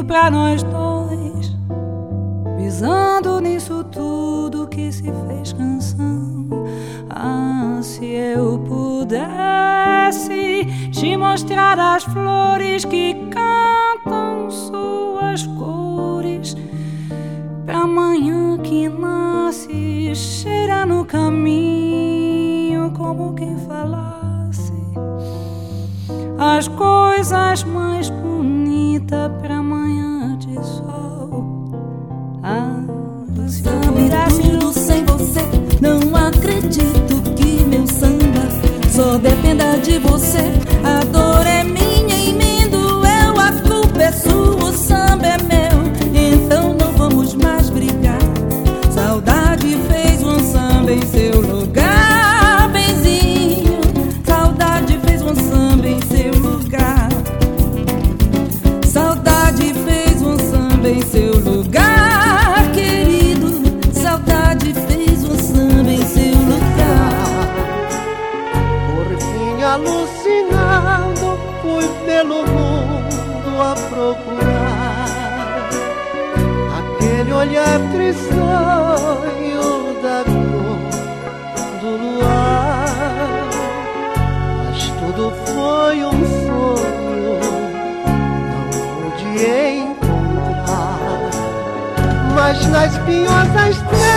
pra nós dois, pisando nisso tudo que se fez canção. Ah, se eu pudesse te mostrar as flores que cantam suas cores, pra amanhã que nasce, cheira no caminho como quem falasse as coisas mais bonitas pra amanhã de sol. Ah, se eu pudesse tudo sem você, não acredito que meu samba só dependa de você. A dor é minha e me doeu, a culpa é sua, o samba é meu. Então não vamos mais brigar. Saudade fez um samba em seu lugar, benzinho. Saudade fez um samba em seu lugar. Saudade fez um samba em seu lugar, querido. Saudade fez um samba em seu lugar. Por fim, alucinado, fui pelo mundo a procurar aquele olhar tristonho da cor do luar. Mas tudo foi um sonho, não pude encontrar. Mas nas pinhosas